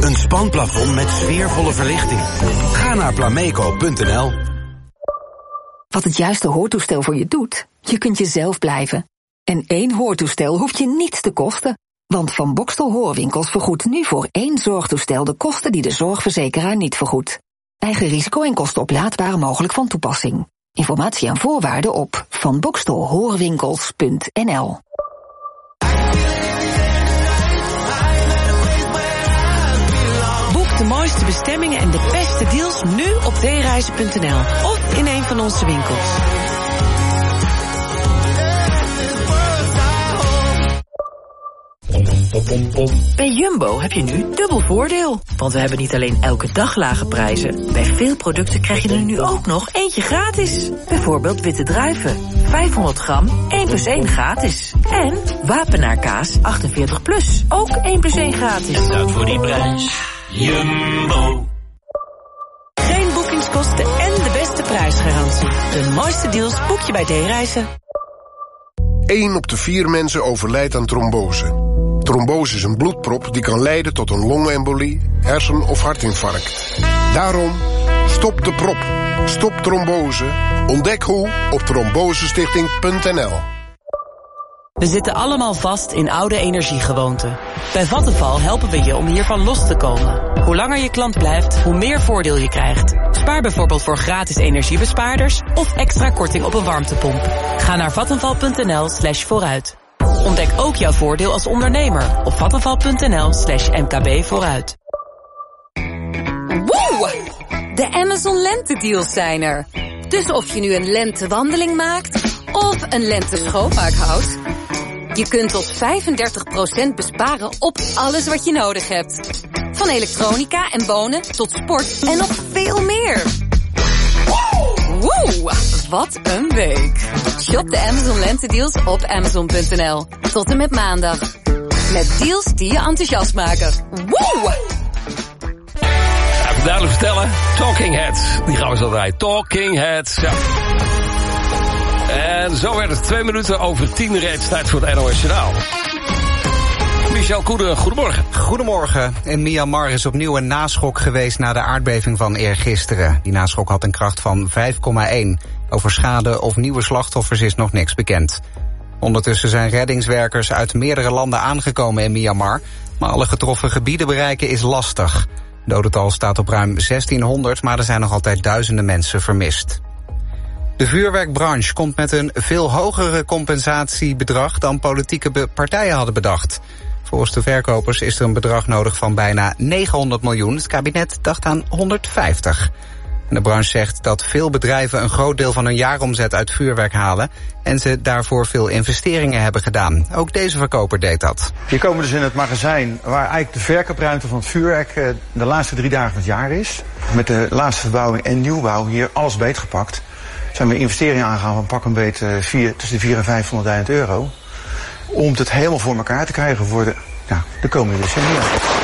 Een spanplafond met sfeervolle verlichting. Ga naar plameco.nl. Wat het juiste hoortoestel voor je doet? Je kunt jezelf blijven. En 1 hoortoestel hoeft je niets te kosten. Want Van Boxtel Hoorwinkels vergoedt nu voor 1 zorgtoestel de kosten die de zorgverzekeraar niet vergoedt. Eigen risico en kosten oplaadbaar mogelijk van toepassing. Informatie en voorwaarden op vanboxtelhoorwinkels.nl. Boek de mooiste bestemmingen en de beste deals nu op dereizen.nl of in een van onze winkels. Bij Jumbo heb je nu dubbel voordeel. Want we hebben niet alleen elke dag lage prijzen. Bij veel producten krijg je er nu ook nog eentje gratis. Bijvoorbeeld witte druiven. 500 gram, 1+1 gratis. En wapenaarkaas 48 plus, ook 1+1 gratis. En dat voor die prijs. Jumbo. Geen boekingskosten en de beste prijsgarantie. De mooiste deals boek je bij D-Reizen. 1 op de 4 mensen overlijdt aan trombose. Trombose is een bloedprop die kan leiden tot een longembolie, hersen- of hartinfarct. Daarom, stop de prop. Stop trombose. Ontdek hoe op trombosestichting.nl. We zitten allemaal vast in oude energiegewoonten. Bij Vattenfall helpen we je om hiervan los te komen. Hoe langer je klant blijft, hoe meer voordeel je krijgt. Spaar bijvoorbeeld voor gratis energiebespaarders of extra korting op een warmtepomp. Ga naar vattenfall.nl/vooruit. Ontdek ook jouw voordeel als ondernemer op vattenfall.nl/mkbvooruit. Woe! De Amazon Lentedeals zijn er. Dus of je nu een lentewandeling maakt of een lente-schoonmaakhout, je kunt tot 35% besparen op alles wat je nodig hebt. Van elektronica en wonen tot sport en nog veel meer. Woe! Wat een week. Shop de Amazon Lentedeals op Amazon.nl. Tot en met maandag. Met deals die je enthousiast maken. Woe! Even duidelijk vertellen. Talking Heads. Die gaan we zo draaien. Talking Heads. Ja. En zo werd het 2 minuten over 10 reeds. Tijd voor het NOS Journaal. Michel Koenen, goedemorgen. Goedemorgen. In Myanmar is opnieuw een naschok geweest na de aardbeving van eergisteren. Die naschok had een kracht van 5,1. Over schade of nieuwe slachtoffers is nog niks bekend. Ondertussen zijn reddingswerkers uit meerdere landen aangekomen in Myanmar, maar alle getroffen gebieden bereiken is lastig. Het dodental staat op ruim 1600, maar er zijn nog altijd duizenden mensen vermist. De vuurwerkbranche komt met een veel hogere compensatiebedrag dan politieke partijen hadden bedacht. Volgens de verkopers is er een bedrag nodig van bijna 900 miljoen. Het kabinet dacht aan 150. En de branche zegt dat veel bedrijven een groot deel van hun jaaromzet uit vuurwerk halen en ze daarvoor veel investeringen hebben gedaan. Ook deze verkoper deed dat. Hier komen we dus in het magazijn waar eigenlijk de verkoopruimte van het vuurwerk de laatste 3 dagen van het jaar is. Met de laatste verbouwing en nieuwbouw hier alles beetgepakt. Zijn we investeringen aangegaan van pak een beet tussen de 400.000 en 500.000 euro. Om het helemaal voor elkaar te krijgen voor de komende decennia.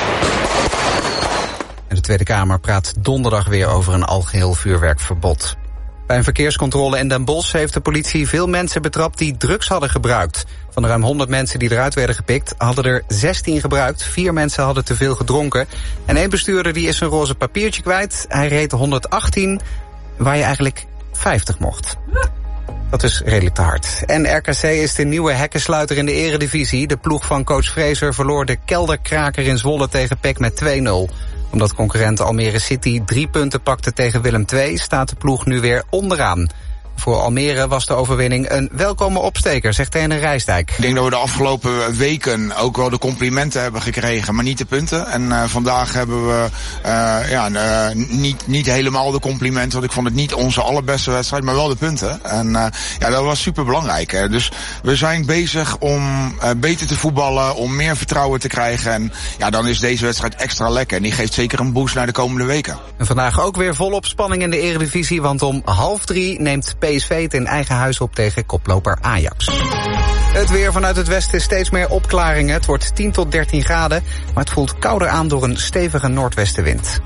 En de Tweede Kamer praat donderdag weer over een algeheel vuurwerkverbod. Bij een verkeerscontrole in Den Bosch heeft de politie veel mensen betrapt die drugs hadden gebruikt. Van de ruim 100 mensen die eruit werden gepikt, hadden er 16 gebruikt. 4 mensen hadden te veel gedronken. En 1 bestuurder die is een roze papiertje kwijt. Hij reed 118, waar je eigenlijk 50 mocht. Dat is redelijk te hard. En RKC is de nieuwe hekkensluiter in de eredivisie. De ploeg van coach Fraser verloor de kelderkraker in Zwolle tegen PEC met 2-0. Omdat concurrent Almere City 3 punten pakte tegen Willem II, staat de ploeg nu weer onderaan. Voor Almere was de overwinning een welkome opsteker, zegt trainer Rijsdijk. Ik denk dat we de afgelopen weken ook wel de complimenten hebben gekregen, maar niet de punten. En vandaag hebben we niet helemaal de complimenten, want ik vond het niet onze allerbeste wedstrijd, maar wel de punten. En dat was super belangrijk. Dus we zijn bezig om beter te voetballen, om meer vertrouwen te krijgen. En dan is deze wedstrijd extra lekker. En die geeft zeker een boost naar de komende weken. En vandaag ook weer volop spanning in de Eredivisie, want om 2:30 neemt PSV het in eigen huis op tegen koploper Ajax. Het weer vanuit het westen steeds meer opklaringen. Het wordt 10 tot 13 graden, maar het voelt kouder aan door een stevige noordwestenwind.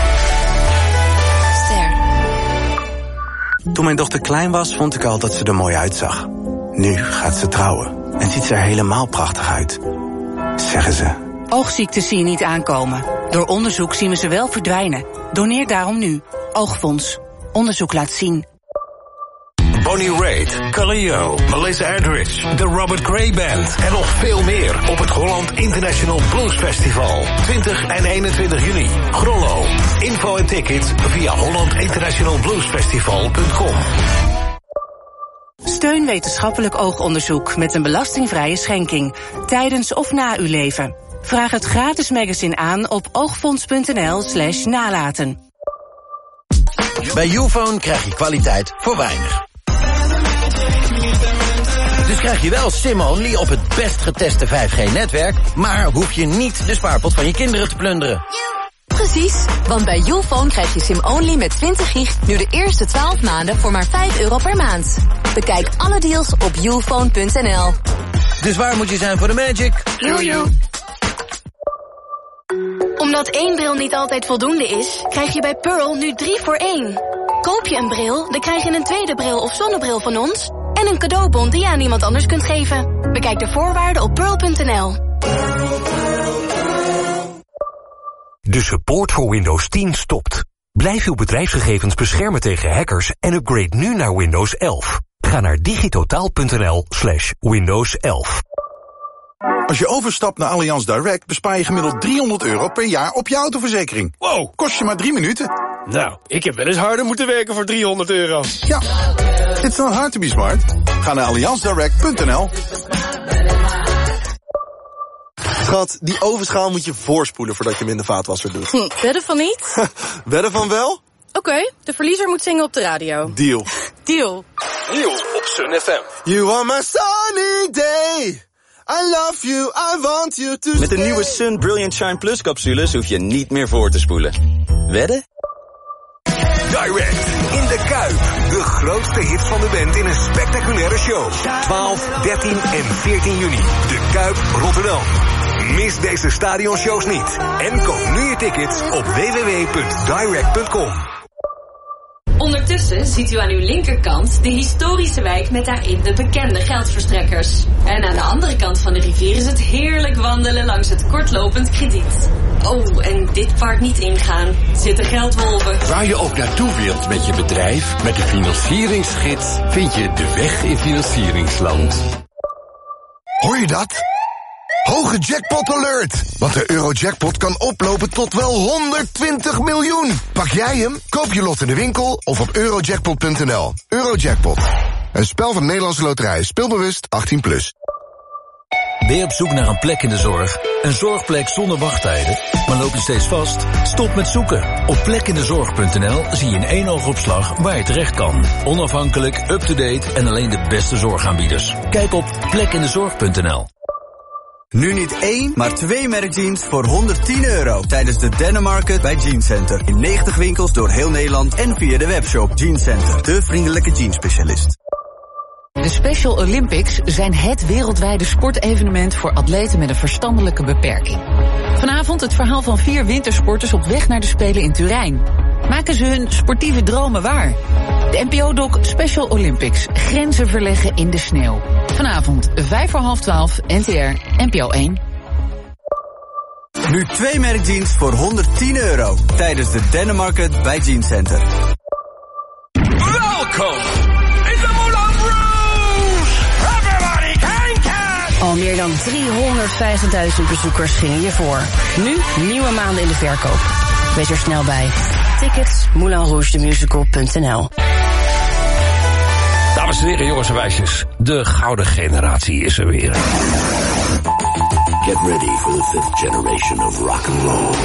Toen mijn dochter klein was, vond ik al dat ze er mooi uitzag. Nu gaat ze trouwen en ziet ze er helemaal prachtig uit. Zeggen ze. Oogziektes zie je niet aankomen. Door onderzoek zien we ze wel verdwijnen. Doneer daarom nu. Oogfonds. Onderzoek laat zien. Bonnie Raitt, Coolio, Melissa Etheridge, de Robert Cray Band en nog veel meer op het Holland International Blues Festival. 20 en 21 juni. Grollo. Info en tickets via hollandinternationalbluesfestival.com. Steun wetenschappelijk oogonderzoek met een belastingvrije schenking. Tijdens of na uw leven. Vraag het gratis magazine aan op oogfonds.nl/nalaten. Bij Youfone krijg je kwaliteit voor weinig. Dus krijg je wel SIM-only op het best geteste 5G-netwerk... maar hoef je niet de spaarpot van je kinderen te plunderen. Precies, want bij Youfone krijg je SIM-only met 20 gig... nu de eerste 12 maanden voor maar €5 per maand. Bekijk alle deals op youfone.nl. Dus waar moet je zijn voor de magic? Jojo. Omdat 1 bril niet altijd voldoende is, krijg je bij Pearl nu 3 voor 1. Koop je een bril, dan krijg je een tweede bril of zonnebril van ons... en een cadeaubon die je aan iemand anders kunt geven. Bekijk de voorwaarden op pearl.nl. De support voor Windows 10 stopt. Blijf uw bedrijfsgegevens beschermen tegen hackers en upgrade nu naar Windows 11. Ga naar digitotaal.nl/Windows 11. Als je overstapt naar Allianz Direct bespaar je gemiddeld €300 per jaar op je autoverzekering. Wow, kost je maar 3 minuten. Nou, ik heb wel eens harder moeten werken voor €300. Ja, it's not hard to be smart. Ga naar allianzdirect.nl. Schat, die ovenschaal moet je voorspoelen voordat je hem in de vaatwasser doet. Wedden van niet? Wedden van wel? Oké, de verliezer moet zingen op de radio. Deal. Deal. Deal op Sun FM. You are my sunny day. I love you, I want you to Met de nieuwe Sun Brilliant Shine Plus capsules hoef je niet meer voor te spoelen. Wedden? Direct in de Kuip. De grootste hit van de band in een spectaculaire show. 12, 13 en 14 juni. De Kuip Rotterdam. Mis deze stadionshows niet. En koop nu je tickets op www.direct.com. Ondertussen ziet u aan uw linkerkant de historische wijk met daarin de bekende geldverstrekkers. En aan de andere kant van de rivier is het heerlijk wandelen langs het kortlopend krediet. Oh, en dit park niet ingaan. Zitten geldwolven. Waar je ook naartoe wilt met je bedrijf, met de financieringsgids vind je de weg in financieringsland. Hoor je dat? Hoge jackpot alert! Want de Eurojackpot kan oplopen tot wel 120 miljoen. Pak jij hem? Koop je lot in de winkel of op eurojackpot.nl. Eurojackpot. Een spel van Nederlandse Loterij. Speelbewust 18+. Ben je op zoek naar een plek in de zorg? Een zorgplek zonder wachttijden? Maar loop je steeds vast? Stop met zoeken. Op plekindezorg.nl zie je in 1 oogopslag waar je terecht kan. Onafhankelijk, up-to-date en alleen de beste zorgaanbieders. Kijk op plekindezorg.nl. Nu niet 1, maar 2 merkjeans voor €110 tijdens de Dennemarket bij Jeans Center. In 90 winkels door heel Nederland en via de webshop Jeans Center. De vriendelijke jeansspecialist. De Special Olympics zijn het wereldwijde sportevenement voor atleten met een verstandelijke beperking. Vanavond het verhaal van 4 wintersporters op weg naar de Spelen in Turijn. Maken ze hun sportieve dromen waar? De NPO-doc Special Olympics. Grenzen verleggen in de sneeuw. Vanavond 11:55, NTR, NPO 1. Nu 2 merkjeans voor €110 tijdens de Dennemarket bij Jeans Center. Welkom in de Moulin Rouge! Everybody can! Al meer dan 350.000 bezoekers gingen hiervoor. Nu nieuwe maanden in de verkoop. Wees er snel bij. Tickets moulinrougethemusical.nl. Dames en heren, jongens en meisjes, de gouden generatie is er weer. Get ready for the 5th generation of rock and roll.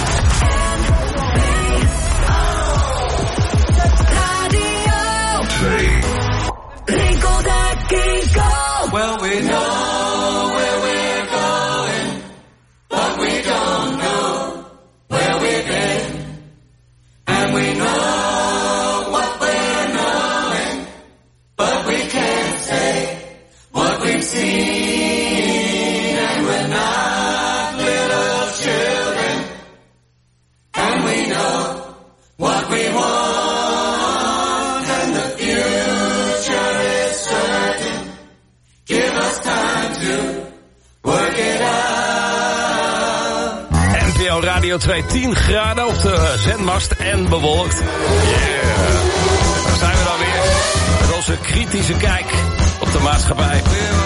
Well, we know where we're going, but we don't know where we've been. And we know what we're knowing, but we can't say what we've seen. And we're not little children Radio 2 10 graden op de zendmast en bewolkt. Yeah. Daar zijn we dan weer met onze kritische kijk op de maatschappij.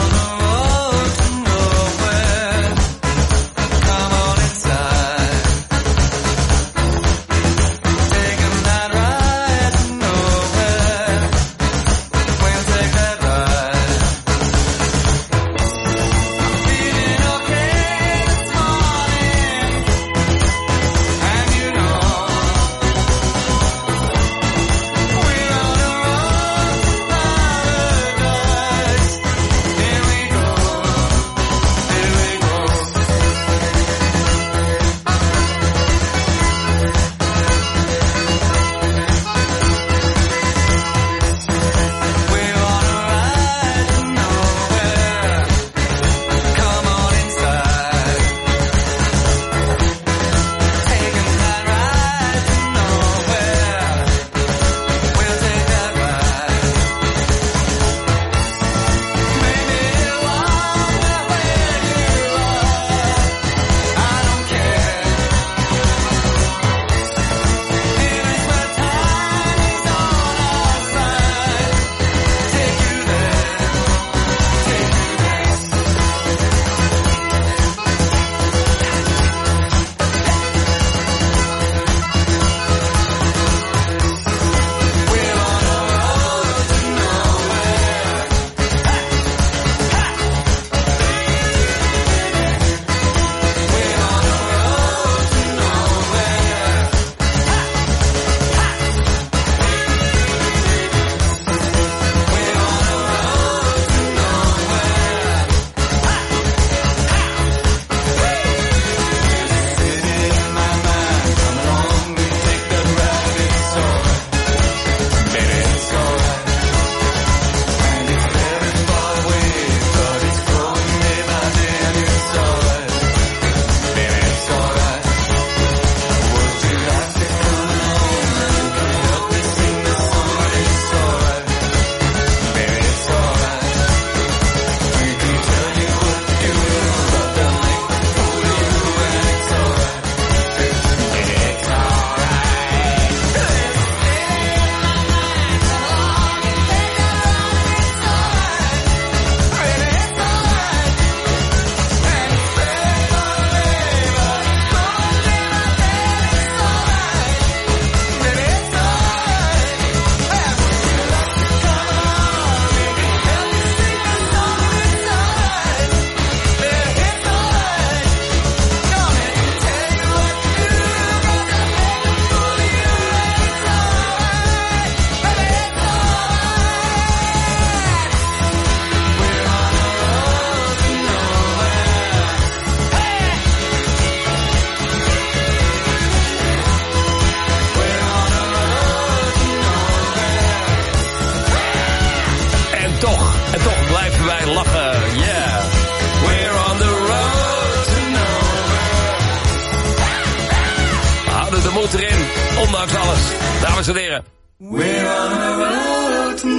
moed erin, ondanks alles. Dames en heren. We're on a road to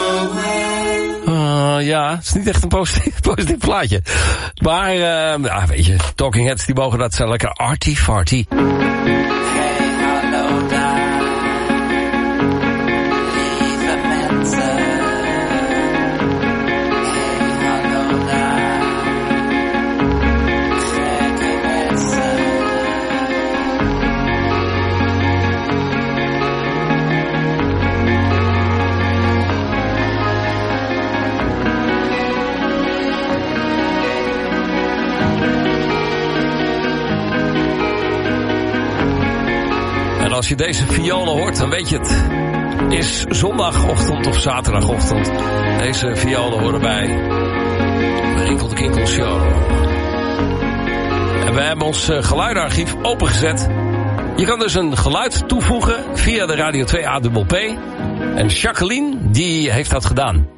nowhere. Ja, het is niet echt een positief plaatje. Maar, ja, weet je, Talking Heads die mogen dat zijn lekker arty-farty. Als je deze violen hoort, dan weet je het. Is zondagochtend of zaterdagochtend. Deze violen horen bij de Rinkel de Kinkel Show. En we hebben ons geluidenarchief opengezet. Je kan dus een geluid toevoegen via de Radio 2 APP. En Jacqueline, die heeft dat gedaan.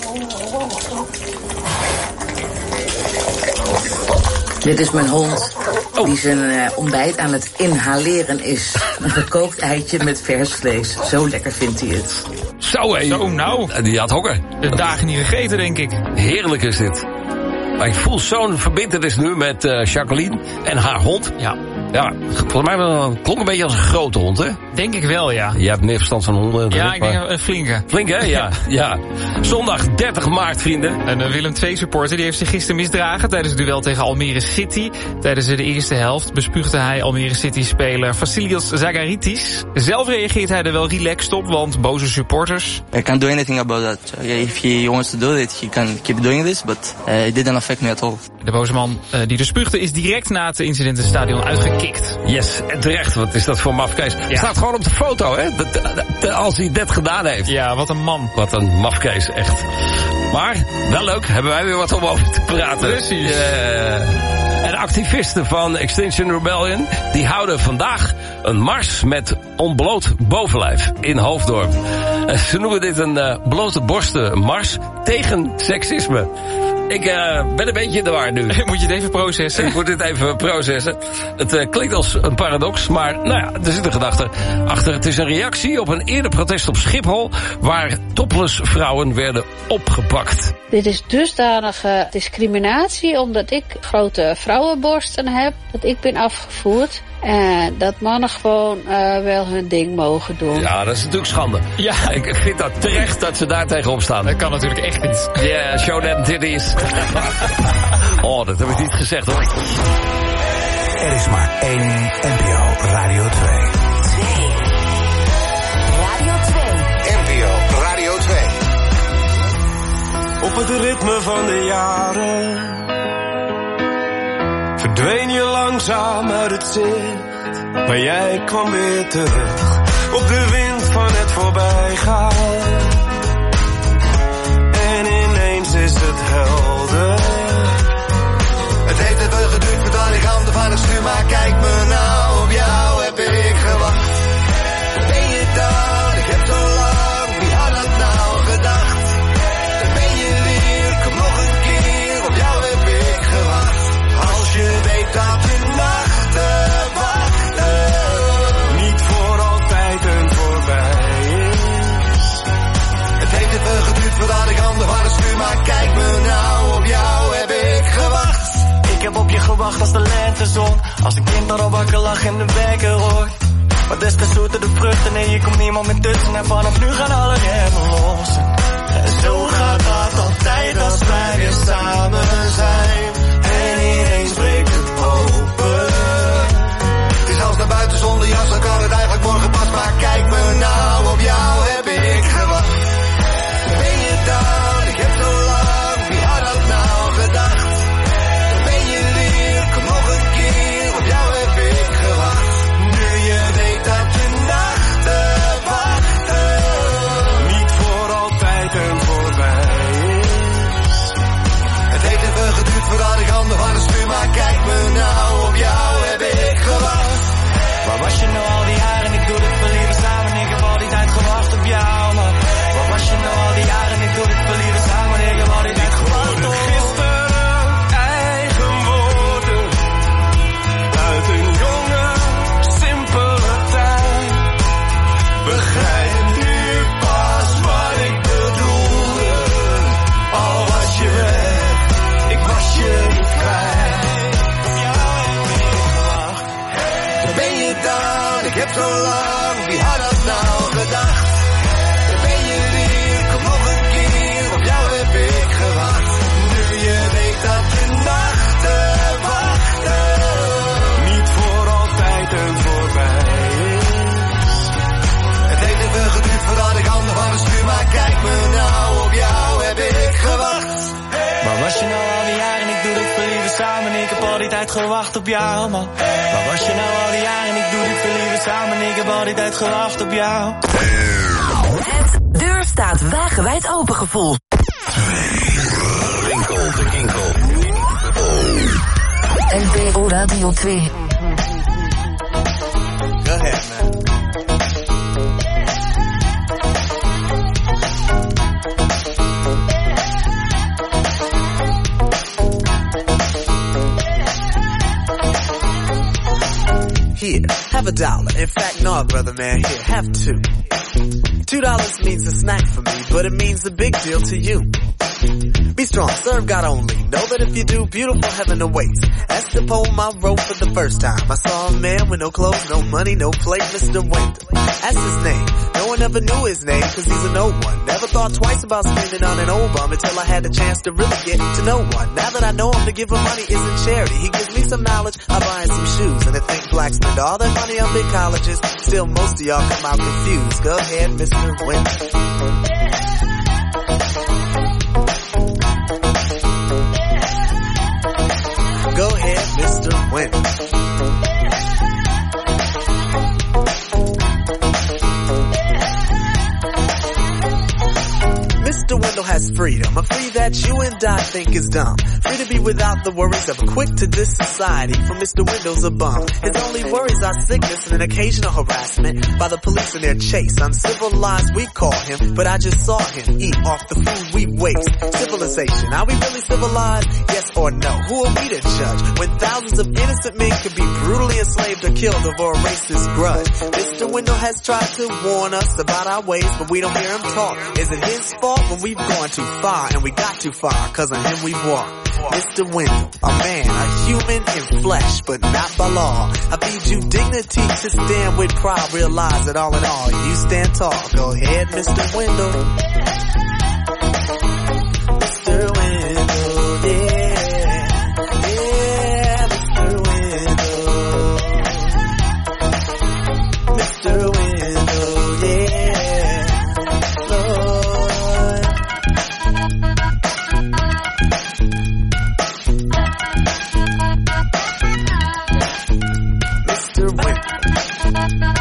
Dit is mijn hond. Die zijn ontbijt aan het inhaleren is. Een gekookt eitje met vers vlees. Zo lekker vindt hij het. Zo, hé. Zo, nou. Die had honger. De dagen niet gegeten, denk ik. Heerlijk is dit. Maar ik voel zo'n verbintenis nu met Jacqueline en haar hond. Ja. Ja, volgens mij klonk een beetje als een grote hond, hè? Denk ik wel, ja. Je hebt meer verstand van honden. Ja, ik denk een flinke. Flink, hè? Ja. Ja. Zondag 30 maart, vrienden. Een Willem II-supporter die heeft zich gisteren misdragen tijdens het duel tegen Almere City. Tijdens de eerste helft bespuugde hij Almere City-speler Vasilios Zagaritis. Zelf reageert hij er wel relaxed op, want boze supporters. I can't do anything about that. If he wants to do it, he can keep doing this, but it didn't affect me at all. De boze man die er spuugde is direct na het incident het stadion uitgekikt. Yes, en terecht. Wat is dat voor mafkees? Ja. Staat gewoon op de foto, hè? Als hij dat gedaan heeft. Ja, wat een man. Wat een mafkees, echt. Maar, wel leuk. Hebben wij weer wat om over te praten. Precies. En activisten van Extinction Rebellion, die houden vandaag een mars met ontbloot bovenlijf in Hoofddorp. Ze noemen dit een blote borsten mars tegen seksisme. Ik ben een beetje in de war nu. Moet je het even processen? Ik moet dit even processen. Het klinkt als een paradox, maar nou ja, er zit een gedachte achter. Het is een reactie op een eerder protest op Schiphol, waar topless vrouwen werden opgepakt. Dit is dusdanige discriminatie omdat ik grote vrouwenborsten heb, dat ik ben afgevoerd. En dat mannen gewoon wel hun ding mogen doen. Ja, dat is natuurlijk schande. Ja. Ik vind dat terecht dat ze daar tegenop staan. Dat kan natuurlijk echt niet. Ja, yeah, show them titties. Oh, dat heb ik niet gezegd hoor. Er is maar één NPO Radio 2. Radio 2. NPO Radio 2. Op het ritme van de jaren verdween je langzaam uit het zicht, maar jij kwam weer terug op de wind van het voorbijgaan. En ineens is het helder. Het heeft even geduurd voordat ik handen van het stuur, maar kijk me nou, op jou heb ik gewacht. Ben je daar? Ik heb zo lang, wie had dat nou gedacht? Dan ben je weer, kom nog een keer, op jou heb ik gewacht. Als je weet dat je nachten wachten niet voor altijd en voorbij is. Het heeft even geduurd voordat ik handen van het stuur, maar kijk me nou, op jou heb ik gewacht. Ik heb op je gewacht als de lentezon, als een kind dat al wakker lag in de wekker hoort. Maar des te zoeter de vruchten en je komt niemand meer tussen en vanaf nu gaan alle remmen los. En zo gaat dat altijd als wij weer samen zijn. En ineens breekt het open. Het is als naar buiten zonder jas, dan kan het eigenlijk morgen pas. Maar kijk me nou, op jou heb ik gewacht. Ben je daar? Ik heb zo lang, wie had dat nou gedacht? Dan ben je weer, kom nog een keer, op jou heb ik gewacht. Nu je weet dat je nachten wachten niet voor altijd en voorbij is. Het heeft even geduurd voordat ik handen van het stuur, maar kijk me nou, op jou heb ik gewacht. Waar was je nou al die jaren? Ik doe dit voor liever samen. Ik heb al die tijd gewacht op jou, man. Waar was je nou al die jaren? Ik doe dit voor liever samen. Ik heb al die tijd gewacht op gisteren. Eigen woorden uit een jonge, simpele tijd. Begrijp nu pas wat ik bedoelde. Al was je weg, ik was je niet kwijt. Op jou heb ik gewacht. Ben je daar? Ik heb zo lang, wie had dat nou gedacht? Dan ben je weer, kom nog een keer, op jou heb ik gewacht. Nu je weet dat je nachten wachten niet voor altijd en voorbij is. Het heeft even geduurd voordat ik handen van het stuur, maar kijk me nou, op jou heb ik gewacht. Waar was je nou al die jaren? Ik doe dit voor liever samen. Ik heb al die tijd gewacht op jou, man. Waar was je nou al die jaren? Ik doe dit voor liever samen. Ik heb al die tijd gewacht op jou. Het deur staat wagenwijd open gevoel. Winkel de Kinkel. NPO Radio 2. Go ahead, man. Here, have $1. In fact, no, brother man, here, have $2. $2 means a snack for me, but it means a big deal to you. Be strong, serve God only. Know that if you do, beautiful heaven awaits. That's the poem I wrote for the first time. I saw a man with no clothes, no money, no plate, Mr. Wendell. That's his name. No one ever knew his name, cause he's an old one. Never thought twice about spending on an old bum until I had the chance to really get to know one. Now that I know him, to give him money isn't charity. He gives me some knowledge, I buy him some shoes. And I think blacks spend all their money on big colleges. Still, most of y'all come out confused. Go ahead, Mr. Wendell. Go ahead, Mr. Wendell. Mr. Wendell has freedom, a free that you and I think is dumb. Free to be without the worries of a quick-to-this society, for Mr. Wendell's a bum. His only worries are sickness and an occasional harassment by the police in their chase. Uncivilized we call him, but I just saw him eat off the food we waste. Civilization, are we really civilized? Yes or no? Who are we to judge when thousands of innocent men could be brutally enslaved or killed over a racist grudge? Mr. Wendell has tried to warn us about our ways, but we don't hear him talk. Is it his fault when we've gone too far, and we got too far, cause of him we've walked? Mr. Wendell, a man, a human in flesh, but not by law. I feed you dignity to stand with pride, realize that all in all, you stand tall. Go ahead, Mr. Wendell. Mr. Wendell, yeah. Yeah, Mr. Wendell. Mr. Wendell, yeah. Lord. Mr. Wendell.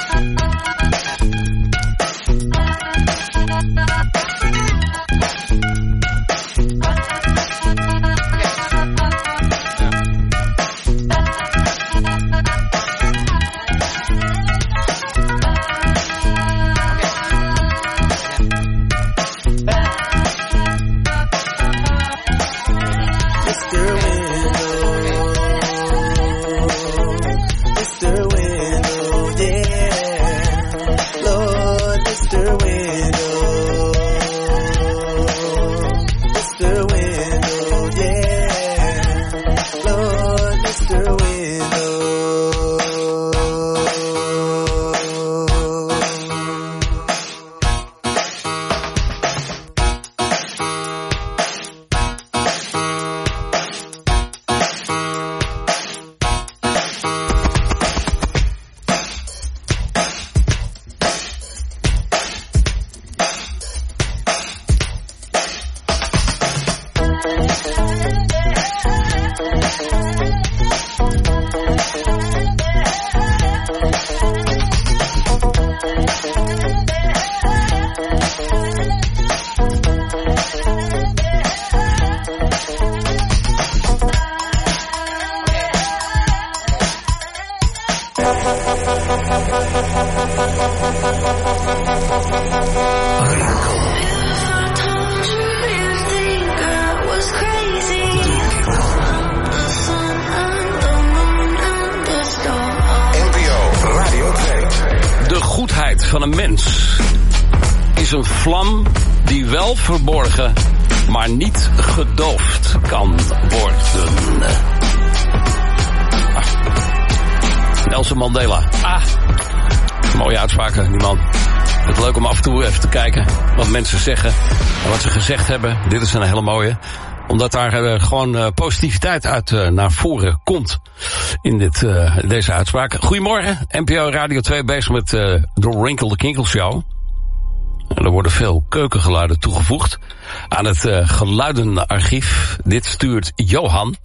Van een mens is een vlam die wel verborgen, maar niet gedoofd kan worden. Nelson Mandela. Mooie uitspraken, die man. Het is leuk om af en toe even te kijken wat mensen zeggen en wat ze gezegd hebben. Dit is een hele mooie. Omdat daar gewoon positiviteit uit naar voren komt in deze uitspraak. Goedemorgen, NPO Radio 2 bezig met de Wrinkle the Kinkle Show. En er worden veel keukengeluiden toegevoegd aan het geluidenarchief. Dit stuurt Johan.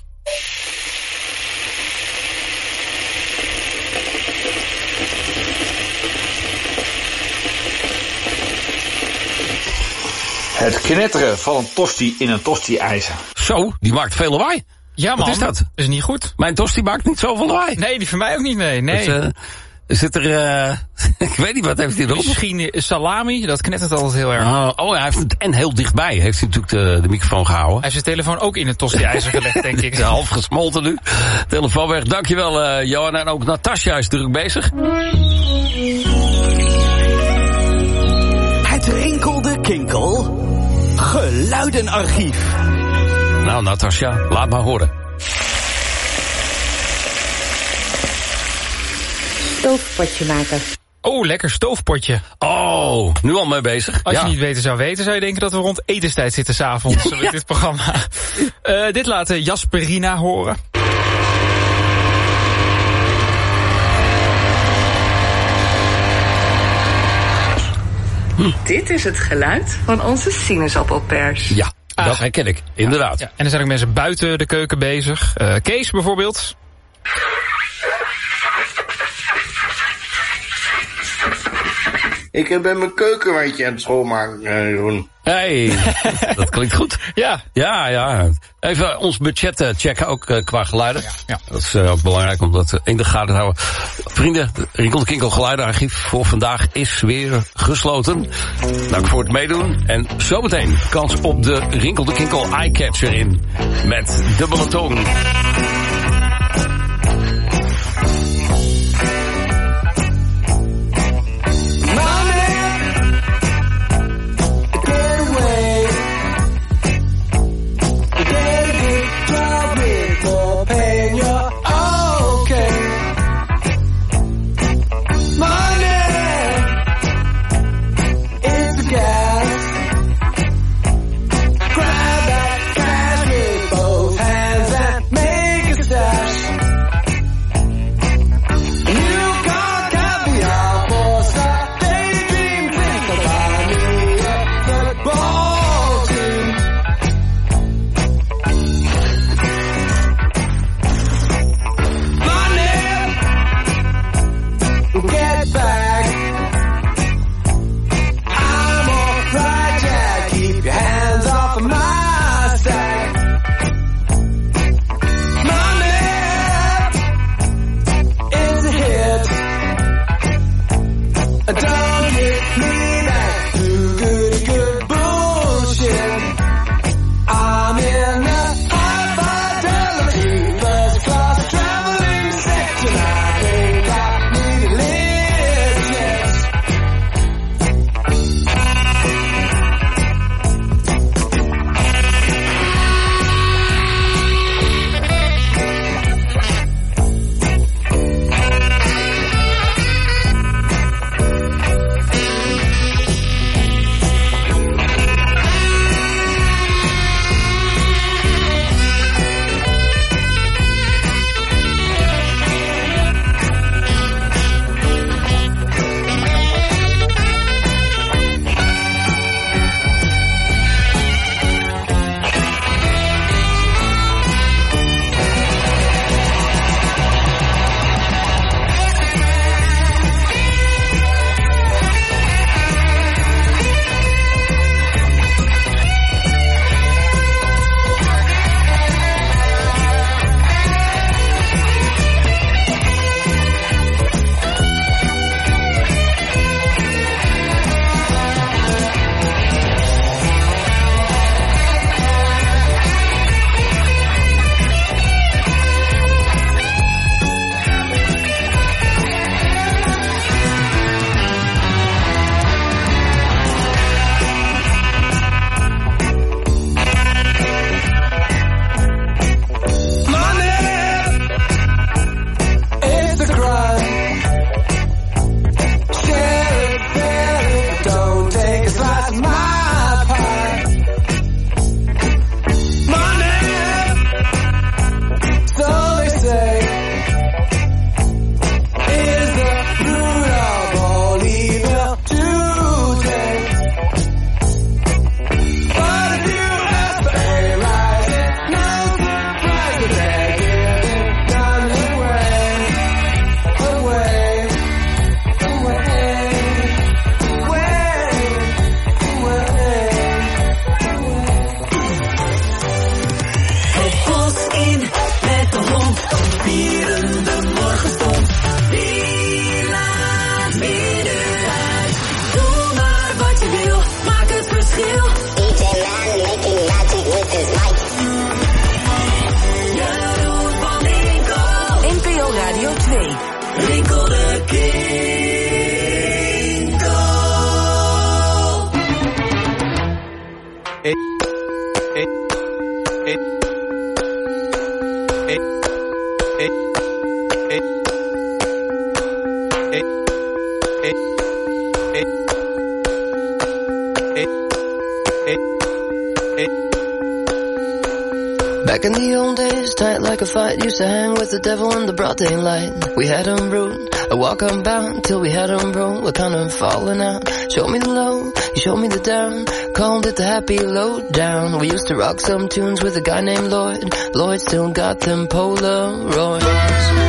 Het knetteren van een tosti in een tosti-ijzer. Zo, die maakt veel lawaai. Ja, man. Wat is dat? Dat is niet goed. Mijn tosti maakt niet zoveel lawaai. Nee, die van mij ook niet, nee. Dus, zit er... ik weet niet, wat heeft hij erop? Misschien salami, dat knettert altijd heel erg. Oh, hij heeft het en heel dichtbij. Heeft hij natuurlijk de microfoon gehouden. Hij heeft zijn telefoon ook in het tosti-ijzer gelegd, denk ik. Half gesmolten nu. Telefoon weg. Dankjewel, Johan. En ook Natasja is druk bezig. Het rinkelde kinkel. Geluid. geluidenarchief. Nou, Natasja, laat maar horen. Stoofpotje maken. Oh, lekker stoofpotje. Oh, nu al mee bezig. Als je niet weten zou je denken dat we rond etenstijd zitten 's avonds met dit programma. Dit laat Jasperina horen. Dit is het geluid van onze sinaasappelpers. Ja, dat herken ik, inderdaad. Ja, en er zijn ook mensen buiten de keuken bezig. Kees bijvoorbeeld. Ik ben mijn keukenweitje aan het schoonmaken, doen. Hey, dat klinkt goed. Ja. Even ons budget checken, ook qua geluiden. Ja. Dat is ook belangrijk om dat in de gaten te houden. Vrienden, de Rinkel de Kinkel geluidenarchief voor vandaag is weer gesloten. Dank voor het meedoen. En zometeen kans op de Rinkel de Kinkel eyecatcher in. Met dubbele tong. Back in the old days, tight like a fight, used to hang with the devil in the broad daylight. We had him rude, a walk unbound, till we had him broke, we're kind of falling out. Showed me the low, you showed me the down, called it the happy low down. We used to rock some tunes with a guy named Lloyd. Lloyd still got them Polaroids.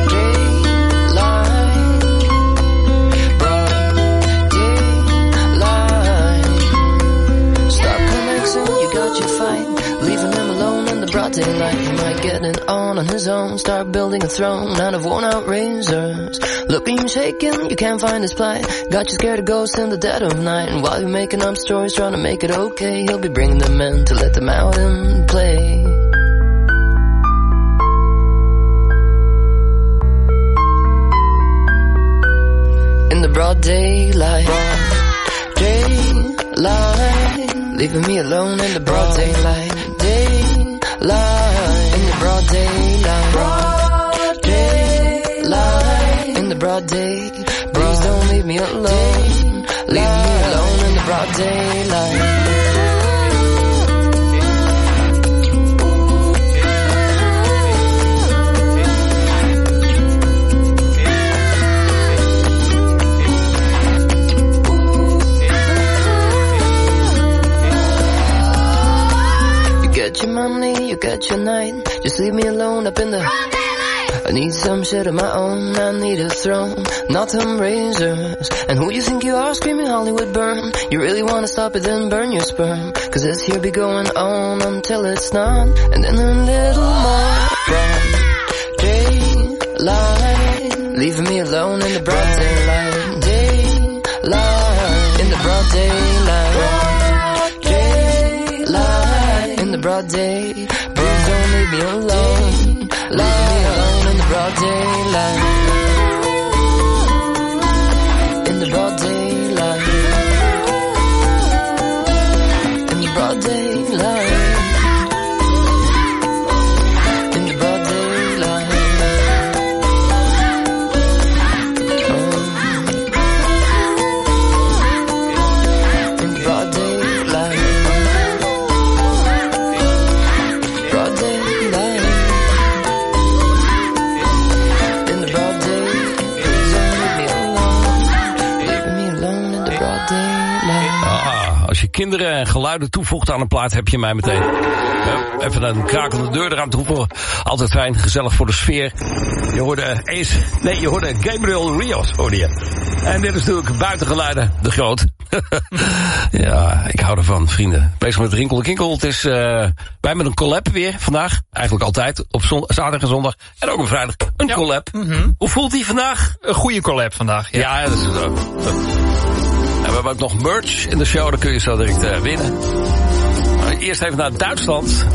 Leaving him alone in the broad daylight. He might get it on his own, start building a throne out of worn out razors. Looking shaken, you can't find his plight. Got you scared of ghosts in the dead of night. And while you're making up stories trying to make it okay, he'll be bringing them in to let them out and play. In the broad daylight, leaving me alone in the broad daylight. Daylight, in the broad daylight. Daylight, in the broad day. Please don't leave me alone. Leave me alone in the broad daylight. Get your money, you get your night. Just leave me alone up in the broad daylight. I need some shit of my own, I need a throne, not some razors. And who you think you are, screaming Hollywood burn? You really wanna stop it, then burn your sperm. Cause this here be going on until it's not. And then a little more broad daylight, leaving me alone in the broad daylight. Daylight, in the broad daylight. In the broad day, please don't leave me alone. Leave me alone in the broad daylight. In the broad daylight. In the broad daylight. In the broad daylight. In the broad daylight. Als je kinderen en geluiden toevoegt aan een plaat, heb je mij meteen. Even een krakende deur eraan toevoegen. Altijd fijn, gezellig voor de sfeer. Je hoorde Gabriel Rios, hoorde je. En dit is natuurlijk Buitengeluiden, de Groot. Ja, ik hou ervan, vrienden. Bezig met Rinkel en Kinkel. Het is wij met een collab weer vandaag. Eigenlijk altijd, op zaterdag en zondag. En ook op vrijdag een collab. Mm-hmm. Hoe voelt die vandaag? Een goede collab vandaag, ja. Ja, dat is zo. En we hebben ook nog merch in de show, dan kun je zo direct winnen. Maar eerst even naar Duitsland.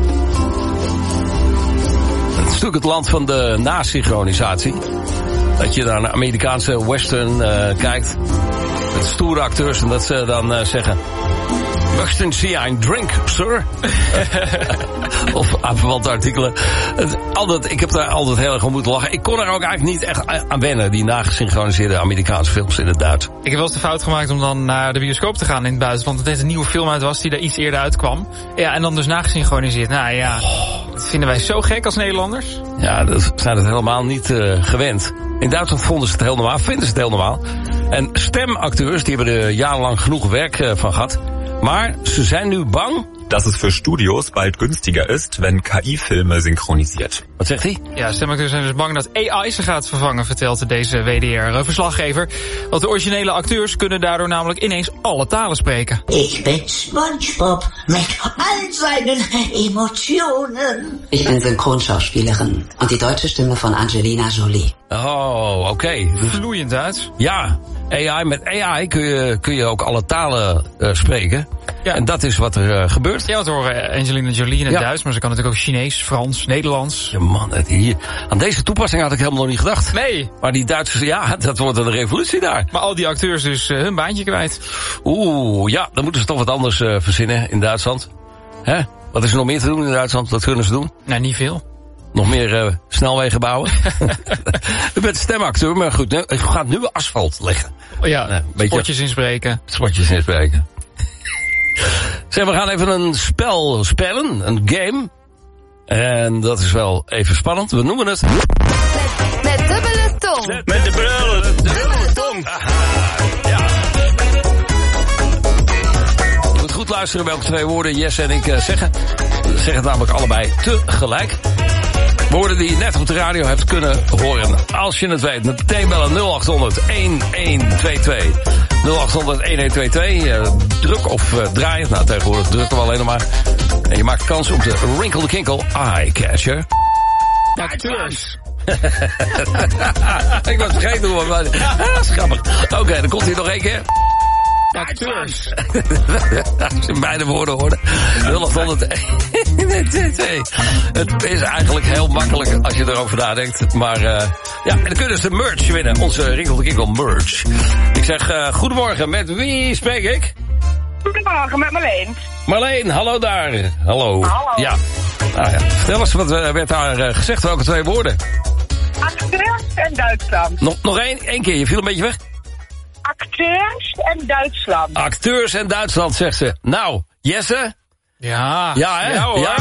Het is natuurlijk het land van de nasynchronisatie. Dat je naar een Amerikaanse western kijkt. Met stoere acteurs en dat ze dan zeggen... Möchten Sie ein Drink, sir? Of aanverwante artikelen. Ik heb daar altijd heel erg om moeten lachen. Ik kon er ook eigenlijk niet echt aan wennen. Die nagesynchroniseerde Amerikaanse films in het Duits. Ik heb wel eens de fout gemaakt om dan naar de bioscoop te gaan in het buitenland. Want het een nieuwe film uit was die daar iets eerder uitkwam. Ja, en dan dus nagesynchroniseerd. Nou ja, dat vinden wij zo gek als Nederlanders. Ja, dat zijn het helemaal niet gewend. In Duitsland vinden ze het heel normaal. En stemacteurs, die hebben er jarenlang genoeg werk van gehad. Maar ze zijn nu bang dass es für Studios bald günstiger ist, wenn KI-Filme synchronisiert. Wat zegt hij? Ja, stemacteurs zijn dus bang dat AI ze gaat vervangen, vertelt deze WDR-verslaggever. Want de originele acteurs kunnen daardoor namelijk ineens alle talen spreken. Ik ben SpongeBob met al seinen Emotionen. Ich bin Synchronschauspielerin und die deutsche Stimme von Angelina Jolie. Oh, oké. Vloeiend uit. Ja, met AI kun je ook alle talen spreken. Ja. En dat is wat er gebeurt. Ja, we horen Angelina Jolie in het Duits, maar ze kan natuurlijk ook Chinees, Frans, Nederlands. Ja man, aan deze toepassing had ik helemaal nog niet gedacht. Nee. Maar die Duitsers, ja, dat wordt een revolutie daar. Maar al die acteurs dus hun baantje kwijt. Oeh, ja, dan moeten ze toch wat anders verzinnen in Duitsland. Hè? Wat is er nog meer te doen in Duitsland? Wat kunnen ze doen? Nou, niet veel. nog meer snelwegen bouwen. U bent stemacteur, maar goed, u gaat nu asfalt leggen. Ja, spotjes inspreken. Spotjes inspreken. Zeg, we gaan even een spel spelen, een game. En dat is wel even spannend. We noemen het... Met dubbele tong. Met de dubbele tong. Ja. Je moet goed luisteren welke 2 woorden Jesse en ik zeggen. We zeggen het namelijk allebei tegelijk. Woorden die je net op de radio hebt kunnen horen. Als je het weet, meteen bellen 0800-1122. 0800-1122. Druk of draai. Nou, tegenwoordig drukken we alleen nog maar. En je maakt kans op de Wrinkle the Kinkle Eye Catcher. Acteurs. Ik was vergeten hoe dat is grappig. Oké, dan komt hij nog 1 keer. Acteurs. Als je beide woorden hoorde. 0800. Het is eigenlijk heel makkelijk als je erover nadenkt. Maar ja, en dan kunnen ze merch winnen. Onze Wrinkle the Kinkle merch. Ik zeg goedemorgen, met wie spreek ik? Goedemorgen, met Marleen. Marleen, hallo daar. Hallo. Hallo. Ja. Nou ja, vertel eens, wat werd daar gezegd? Welke 2 woorden? Acteurs en Duitsland. Nog één keer, je viel een beetje weg. Acteurs en Duitsland. Acteurs en Duitsland, zegt ze. Nou, Jesse? Ja. Ja, hè? Ja, hoor. Ja.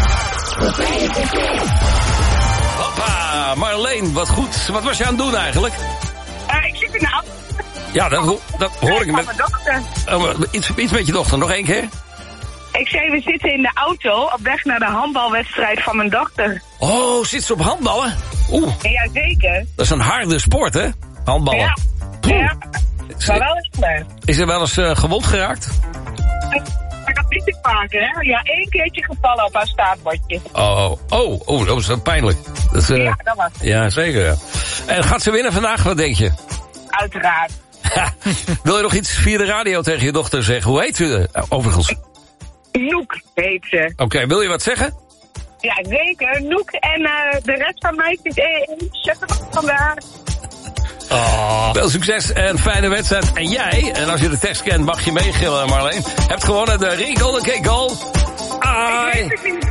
Hoppa, Marleen, wat goed. Wat was je aan het doen eigenlijk? Ik zit in de auto. Ja, dat hoor ik met... Mijn dochter. Iets met je dochter, nog 1 keer. Ik zei, we zitten in de auto op weg naar de handbalwedstrijd van mijn dochter. Oh, zit ze op handballen? Oeh. Ja, zeker. Dat is een harde sport, hè? Handballen. Ja. Ja. Maar wel eens leuk. Is er wel eens gewond geraakt? Maar dat niet te vaker, hè? Ja, 1 keertje gevallen op haar staartbordje. Oh, dat is pijnlijk. Dat, ja, dat was het. Ja, zeker, ja. En gaat ze winnen vandaag, wat denk je? Uiteraard. Wil je nog iets via de radio tegen je dochter zeggen? Hoe heet ze overigens? Noek heet ze. Oké, wil je wat zeggen? Ja, zeker. Noek en de rest van mij is vandaag. Oh. Veel succes en fijne wedstrijd. En jij, en als je de tekst kent, mag je meegillen, Marleen. Hebt gewonnen de Wrinkle the Kinkle. Ai.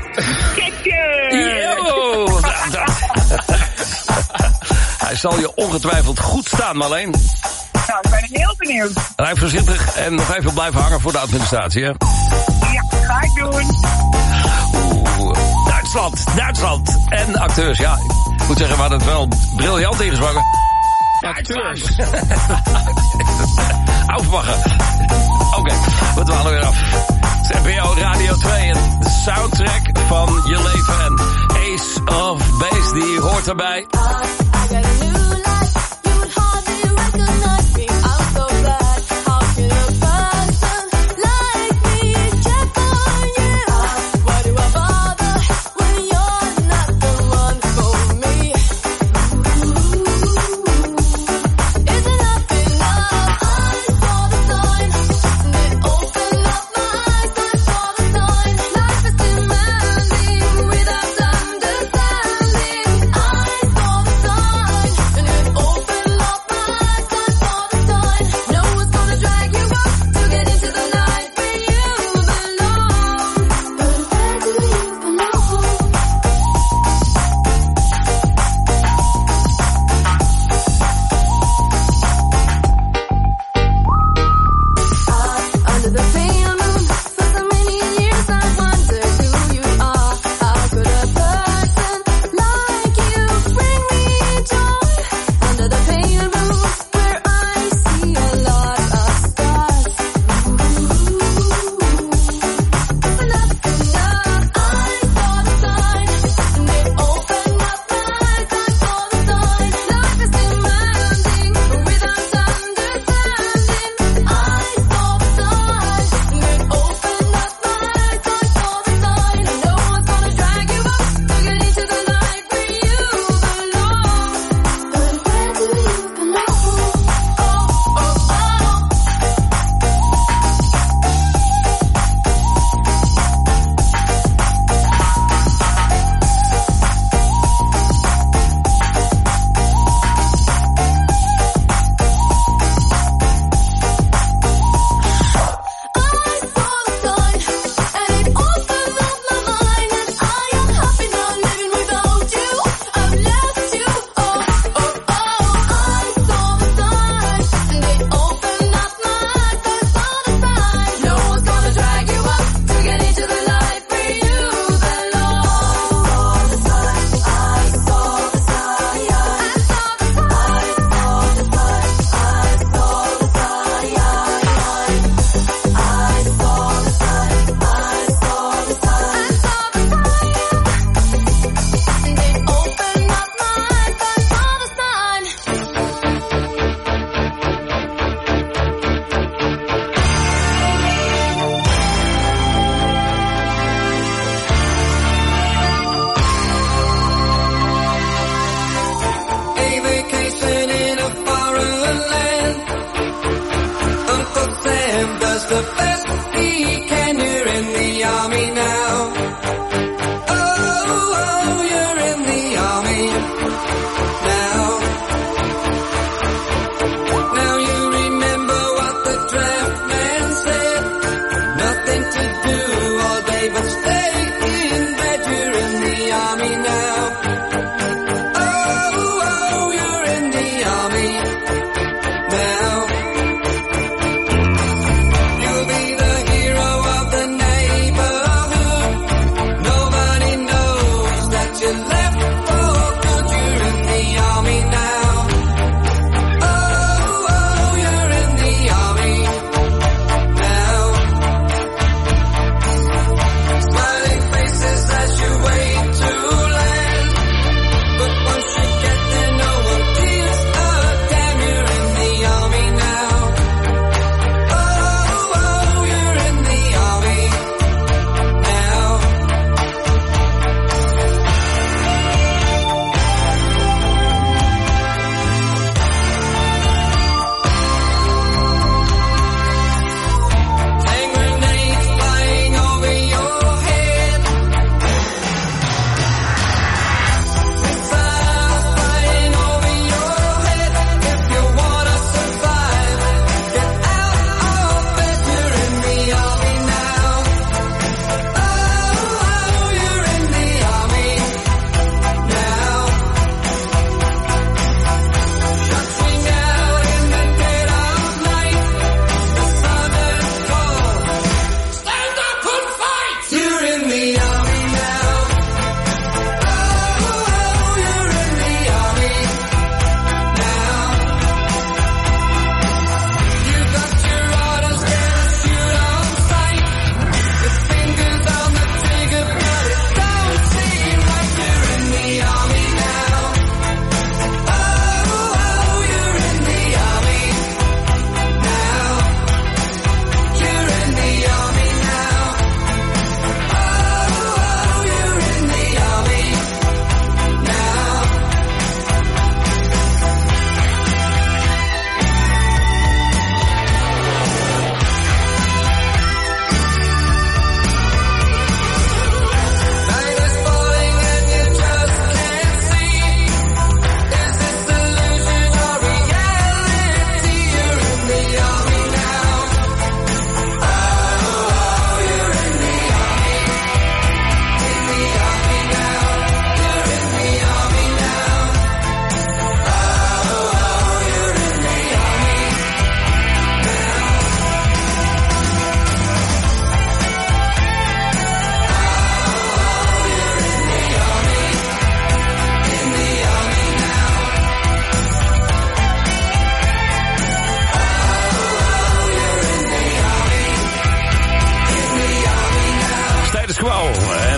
Yo. Hij zal je ongetwijfeld goed staan, Marleen. Nou, ik ben heel benieuwd. Blijf voorzichtig en nog even blijven hangen voor de administratie, hè? Ja, ga ik doen. Duitsland en acteurs, ja. Ik moet zeggen, we hadden het wel briljant ingesproken. Acteurs. Aufwachen. Oké, we dwalen weer af. NPO Radio 2 en de soundtrack van je leven. En Ace of Base, die hoort erbij. Without understanding, I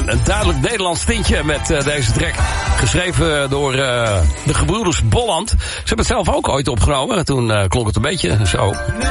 gedaan. Een duidelijk Nederlands tintje met deze track. Geschreven door de gebroeders Bolland. Ze hebben het zelf ook ooit opgenomen. Toen klonk het een beetje zo.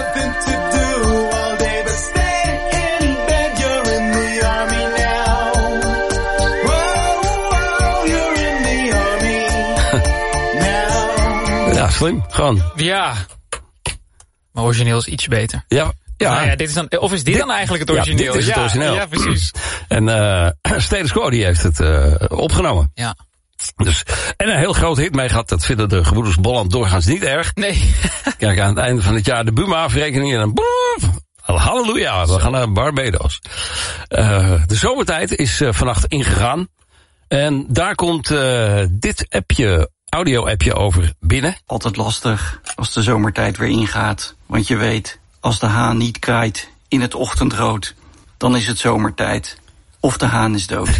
Ja, slim. Gewoon. Ja. Maar origineel is iets beter. Ja. Ja. Nou ja, dit is dan, of is dit dan eigenlijk het origineel? Ja, dit is het origineel. Ja, precies. En Status Quo die heeft het opgenomen. Ja. Dus, en een heel groot hit mee gehad. Dat vinden de gebroeders Bolland doorgaans niet erg. Nee. Kijk, aan het einde van het jaar de Buma-afrekening en dan... Halleluja, we gaan naar Barbados. De zomertijd is vannacht ingegaan. En daar komt dit appje... audio-appje over binnen. Altijd lastig als de zomertijd weer ingaat. Want je weet, als de haan niet kraait in het ochtendrood, dan is het zomertijd. Of de haan is dood.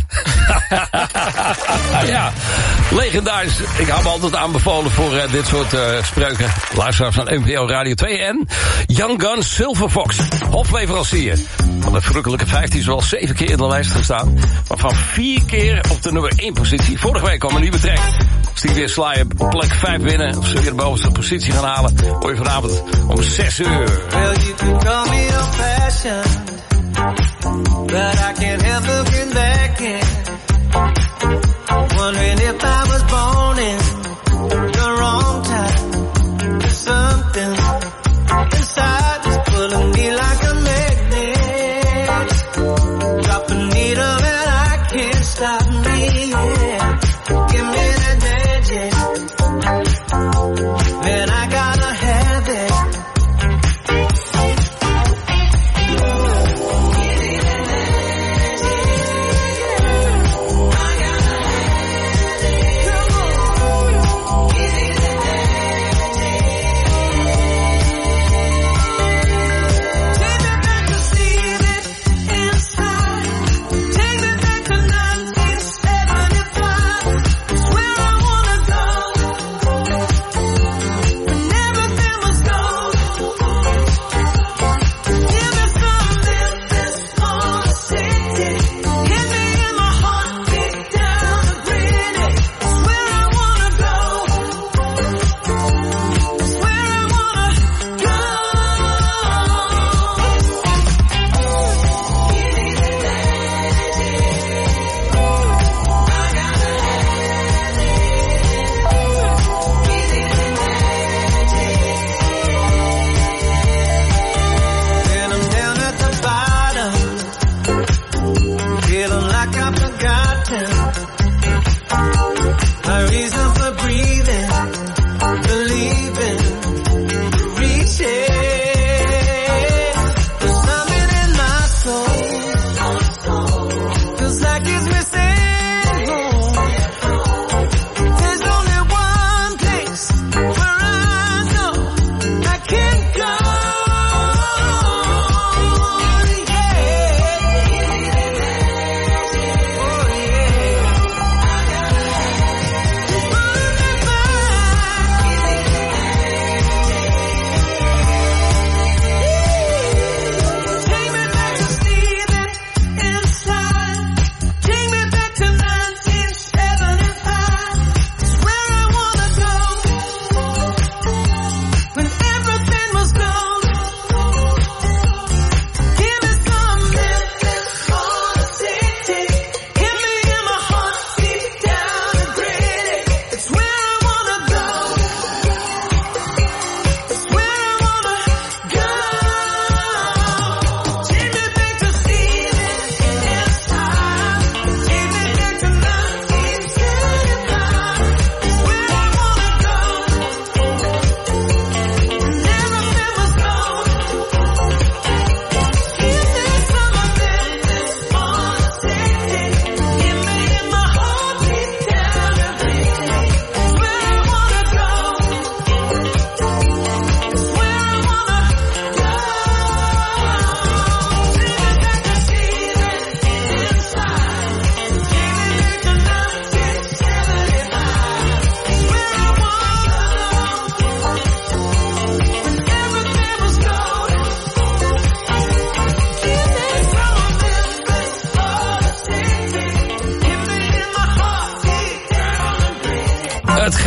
Ja, legendarisch. Ik hou me altijd aanbevolen voor dit soort spreuken. Luisteraars van NPO Radio 2 en Young Guns Silver Fox. Hofleverancier. Van de verrukkelijke 15 is wel 7 keer in de lijst gestaan. Waarvan 4 keer op de nummer 1 positie. Vorige week kwam een nieuwe track. Als die weer sla je plek 5 binnen. Of zul je de bovenste positie gaan halen. Hoor je vanavond om 6 uur. Well, you can call me old-fashioned, but I can't help looking back and wondering if I was born in the wrong time. There's something inside that's pulling me like a magnet. Drop a needle and I can't stop me. Yeah. Give me that magic, man, I gotta have it.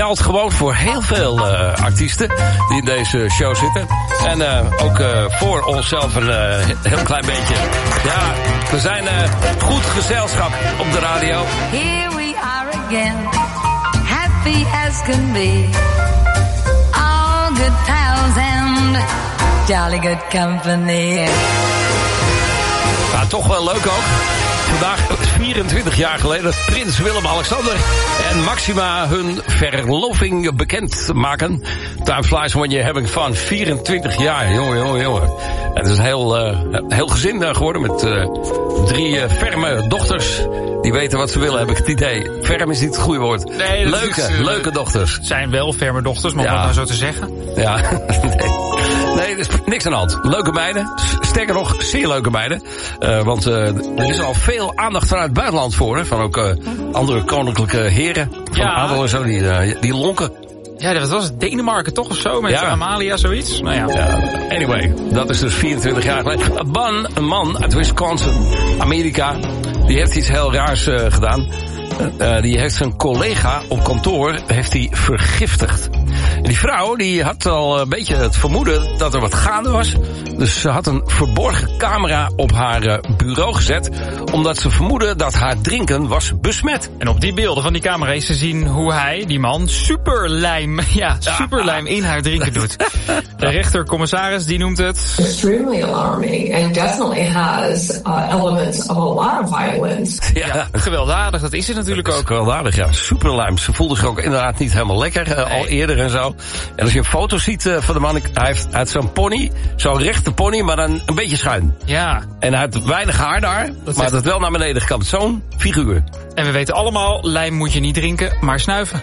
geldt gewoon voor heel veel artiesten die in deze show zitten. En ook voor onszelf een heel klein beetje. Ja, we zijn goed gezelschap op de radio. Here we are again, happy as can be. All good pals and jolly good company. Ja, toch wel leuk ook. Vandaag 24 jaar geleden dat prins Willem-Alexander en Maxima hun verloving bekend maken. Time flies when you're having fun. 24 jaar, jongen. Het is een heel gezin geworden met 3 ferme dochters. Die weten wat ze willen, heb ik het idee. Ferm is niet het goede woord. Nee, leuke dochters. Het zijn wel ferme dochters, maar om dat nou zo te zeggen. Ja, nee, er is niks aan de hand. Leuke meiden. Sterker nog, zeer leuke meiden. Want er is al veel aandacht vanuit het buitenland voor. Hè, van ook andere koninklijke heren. Van adel en zo, die lonken. Ja, dat was het Denemarken toch of zo? Met Amalia, zoiets? Nou ja. Anyway, dat is dus 24 jaar geleden. Een man uit Wisconsin, Amerika, die heeft iets heel raars gedaan. Die heeft zijn collega op kantoor vergiftigd. En die vrouw die had al een beetje het vermoeden dat er wat gaande was. Dus ze had een verborgen camera op haar bureau gezet, omdat ze vermoedde dat haar drinken was besmet. En op die beelden van die camera is te zien hoe hij, die man, superlijm in haar drinken doet. De rechter-commissaris die noemt het extremely alarming and definitely has elements of a lot of violence. Ja, gewelddadig, dat is het natuurlijk ook. Gewelddadig, ja, superlijm. Ze voelde zich ook inderdaad niet helemaal lekker, al eerder en zo. En als je een foto ziet van de man, hij heeft zo'n pony, zo'n rechte pony, maar dan een beetje schuin. Ja. En hij heeft weinig haar daar, maar het wel naar beneden gekamd. Zo'n figuur. En we weten allemaal, lijm moet je niet drinken, maar snuiven.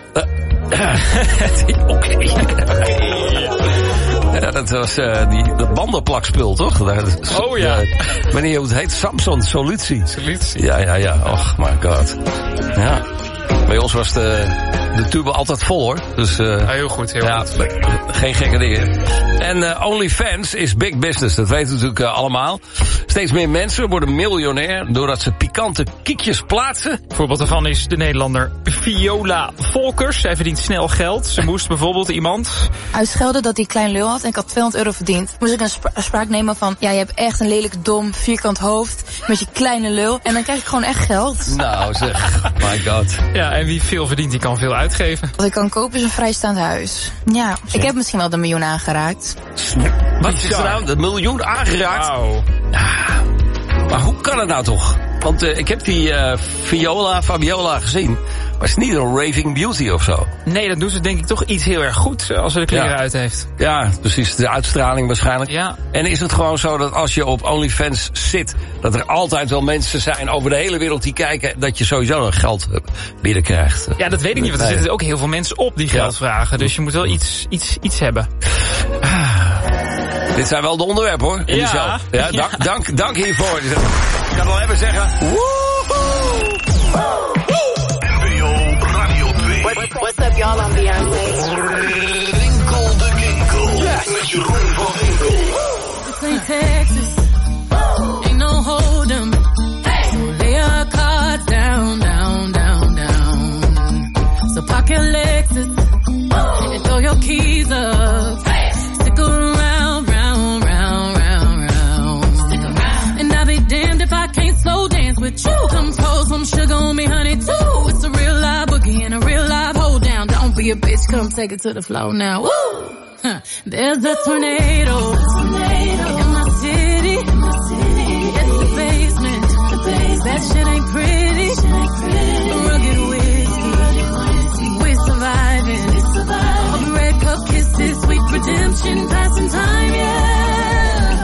Oké. Ja, dat was dat bandenplakspul, toch? Oh ja. Meneer, hoe het heet? Samson Solutie. Ja. Och, my god. Ja. Bij ons was de tube altijd vol, hoor. Dus, heel goed. Geen gekke dingen. En OnlyFans is big business. Dat weten we natuurlijk allemaal. Steeds meer mensen worden miljonair doordat ze pikante kiekjes plaatsen. Voorbeeld daarvan is de Nederlander Viola Volkers. Zij verdient snel geld. Ze moest bijvoorbeeld iemand uitschelden dat hij klein lul had en ik had €200 verdiend. Moest ik een spraak nemen van, ja, je hebt echt een lelijk dom vierkant hoofd met je kleine lul. En dan krijg ik gewoon echt geld. Nou zeg, my god. Ja, en wie veel verdient, die kan veel uitgeven. Wat ik kan kopen is een vrijstaand huis. Ja, ik heb misschien wel de miljoen aangeraakt. Wat is er nou? De miljoen aangeraakt? Wauw. Ja, maar hoe kan het nou toch? Want ik heb die Fabiola gezien. Maar het is niet een raving beauty of zo. Nee, dat doet ze denk ik toch iets heel erg goed als ze de kleren uit heeft. Ja, precies. De uitstraling waarschijnlijk. Ja. En is het gewoon zo dat als je op OnlyFans zit, dat er altijd wel mensen zijn over de hele wereld die kijken, dat je sowieso een geld binnenkrijgt? Ja, dat weet ik niet, want er zitten ook heel veel mensen op die geld vragen. Dus je moet wel iets hebben. Dit zijn wel de onderwerpen, hoor. In de show. Ja, dank hiervoor. Ik kan wel even zeggen. What's up, y'all? I'm Beyoncé. Rinkel de Winkel. Met Jeroen van Winkel. This ain't Texas. Ain't no hold 'em. Lay your cards down. So park your Lexus and throw your keys up. Stick around, round. Stick around. And I'll be damned if I can't slow dance with you. Come throw some sugar on me, honey, too. It's a real live boogie and a real live hold down. Don't be a bitch, come take it to the floor now. Woo! There's a tornado in my city. It's the basement. That shit ain't pretty. Rugged whiskey. We're surviving. All the red cup kisses, sweet redemption, passing time, yeah.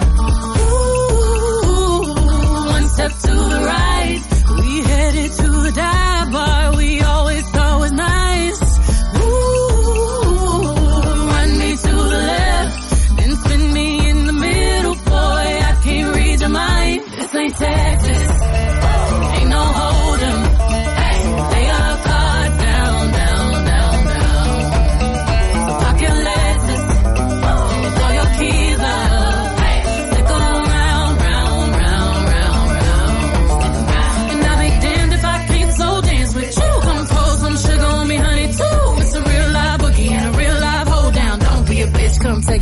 Ooh, one step to the right. We headed to the dive bar we always thought was nice. Ooh, run me to the left, then spin me in the middle, boy, I can't read your mind. This ain't Texas, ain't no hold 'em. Lay your cards down. Pocket Lexus, throw your keys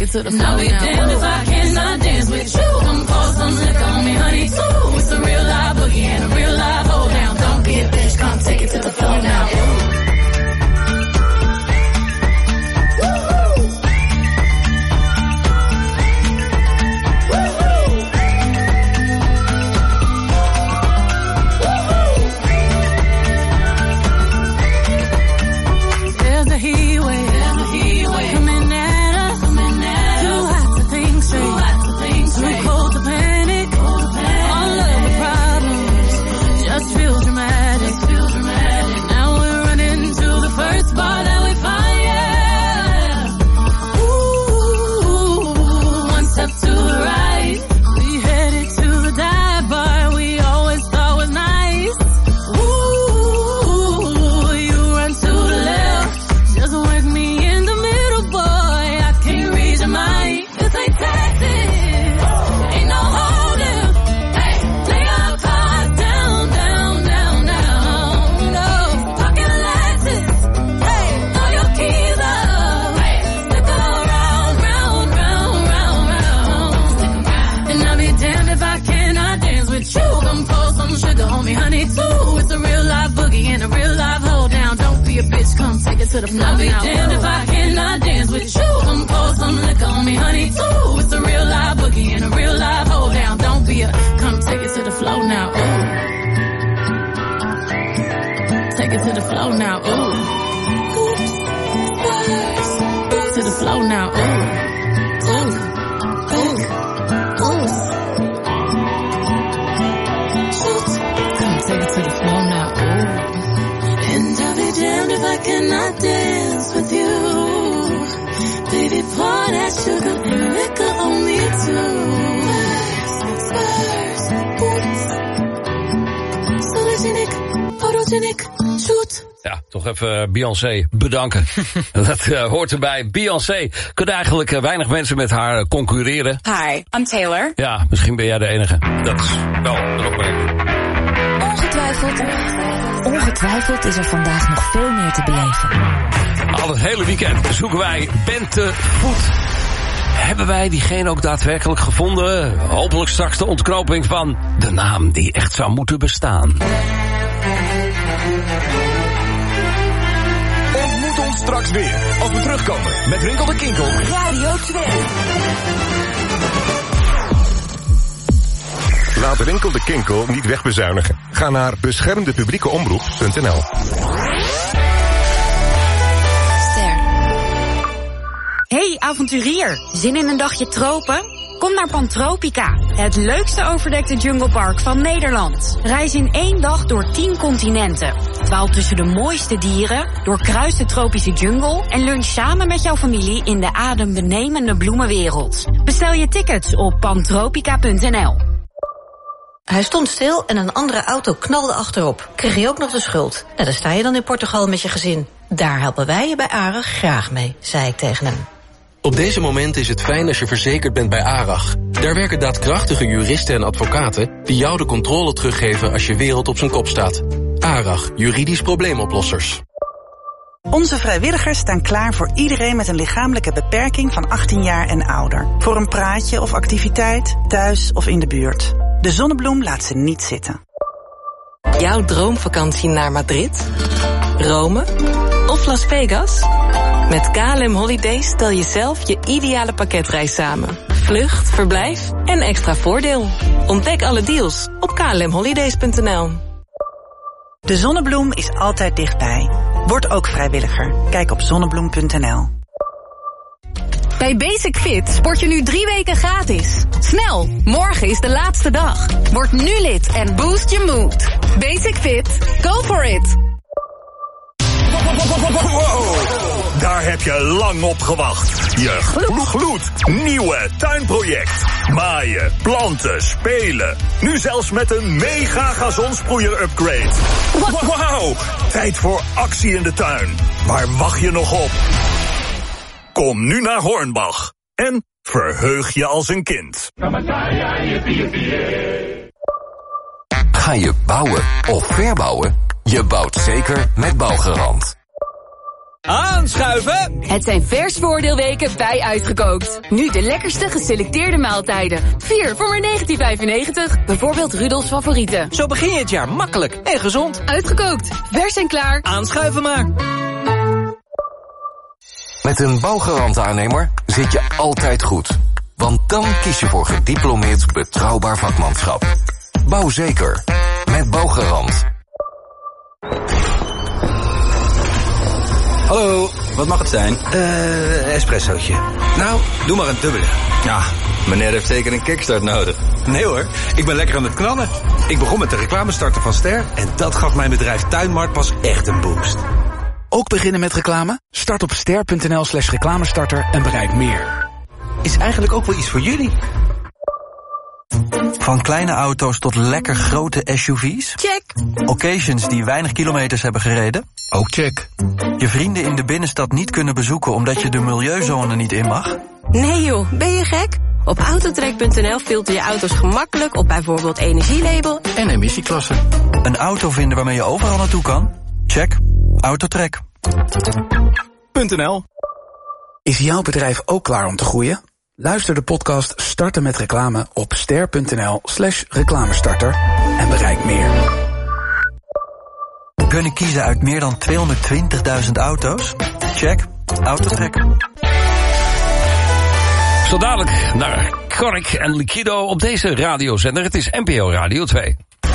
it to the floor now. I'll be damned if I cannot dance with you. Come pour some liquor on me, honey, too. It's a real live boogie and a real live hold down. Don't be a bitch, come take it to the floor now. To the floor I'll be damned if I cannot dance with you. Come pour some liquor on me, honey, too. It's a real live boogie and a real live hold down. Don't be a, come take it to the floor now, ooh. Take it to the floor now, ooh. To the floor now, ooh. Ooh, ooh, ooh. Come take it to the floor now, ooh. And I'll be damned if I cannot dance with you. Baby, pour that sugar and liquor on me too. Photogenic, photogenic, shoot. Ja, toch even Beyoncé bedanken. Dat hoort erbij. Beyoncé. Kunnen eigenlijk weinig mensen met haar concurreren. Hi, I'm Taylor. Ja, misschien ben jij de enige. Dat is wel een opmerking. Ongetwijfeld is er vandaag nog veel meer te beleven. Al het hele weekend zoeken wij Bente Voet. Hebben wij diegene ook daadwerkelijk gevonden? Hopelijk straks de ontknoping van de naam die echt zou moeten bestaan. Ontmoet ons straks weer als we terugkomen met Rinkel de Kinkel. Radio 2. Laat Rinkel de Kinkel niet wegbezuinigen. Ga naar beschermdepubliekeomroep.nl. Hey avonturier, zin in een dagje tropen? Kom naar Pantropica, het leukste overdekte junglepark van Nederland. Reis in 1 dag door 10 continenten. Dwaal tussen de mooiste dieren, doorkruis de tropische jungle en lunch samen met jouw familie in de adembenemende bloemenwereld. Bestel je tickets op pantropica.nl. Hij stond stil en een andere auto knalde achterop. Kreeg je ook nog de schuld? Nou, dan sta je dan in Portugal met je gezin. Daar helpen wij je bij ARAG graag mee, zei ik tegen hem. Op deze momenten is het fijn als je verzekerd bent bij ARAG. Daar werken daadkrachtige juristen en advocaten die jou de controle teruggeven als je wereld op zijn kop staat. ARAG, juridisch probleemoplossers. Onze vrijwilligers staan klaar voor iedereen met een lichamelijke beperking van 18 jaar en ouder. Voor een praatje of activiteit, thuis of in de buurt. De Zonnebloem laat ze niet zitten. Jouw droomvakantie naar Madrid, Rome of Las Vegas? Met KLM Holidays stel je zelf je ideale pakketreis samen. Vlucht, verblijf en extra voordeel. Ontdek alle deals op klmholidays.nl. De Zonnebloem is altijd dichtbij. Word ook vrijwilliger. Kijk op zonnebloem.nl. Bij Basic Fit sport je nu 3 weken gratis. Snel, morgen is de laatste dag. Word nu lid en boost je mood. Basic Fit, go for it. Wow, daar heb je lang op gewacht. Je gloednieuwe tuinproject. Maaien, planten, spelen. Nu zelfs met een mega gazonsproeier upgrade. Wauw, tijd voor actie in de tuin. Waar wacht je nog op? Kom nu naar Hornbach en verheug je als een kind. Ga je bouwen of verbouwen? Je bouwt zeker met Bouwgarant. Aanschuiven! Het zijn versvoordeelweken bij Uitgekookt. Nu de lekkerste geselecteerde maaltijden. 4 voor maar €19,95. Bijvoorbeeld Rudolfs favorieten. Zo begin je het jaar makkelijk en gezond. Uitgekookt. Vers en klaar. Aanschuiven maar. Met een bouwgarant-aannemer zit je altijd goed. Want dan kies je voor gediplomeerd betrouwbaar vakmanschap. Bouw zeker. Met Bouwgarant. Hallo, wat mag het zijn? Espressootje. Nou, doe maar een dubbele. Ja, meneer heeft zeker een kickstart nodig. Nee hoor, ik ben lekker aan het knallen. Ik begon met de reclamestarter van Ster en dat gaf mijn bedrijf Tuinmarkt pas echt een boost. Ook beginnen met reclame? Start op ster.nl/reclamestarter en bereik meer. Is eigenlijk ook wel iets voor jullie. Van kleine auto's tot lekker grote SUV's? Check. Occasions die weinig kilometers hebben gereden? Ook check. Je vrienden in de binnenstad niet kunnen bezoeken omdat je de milieuzone niet in mag? Nee joh, ben je gek? Op autotrek.nl filter je auto's gemakkelijk op bijvoorbeeld energielabel en emissieklasse. Een auto vinden waarmee je overal naartoe kan? Check. Autotrek.nl. Is jouw bedrijf ook klaar om te groeien? Luister de podcast Starten met Reclame op ster.nl/reclamestarter en bereik meer. Kunnen kiezen uit meer dan 220.000 auto's? Check. Autotrek. Zo dadelijk naar Kork en Liquido op deze radiozender. Het is NPO Radio 2.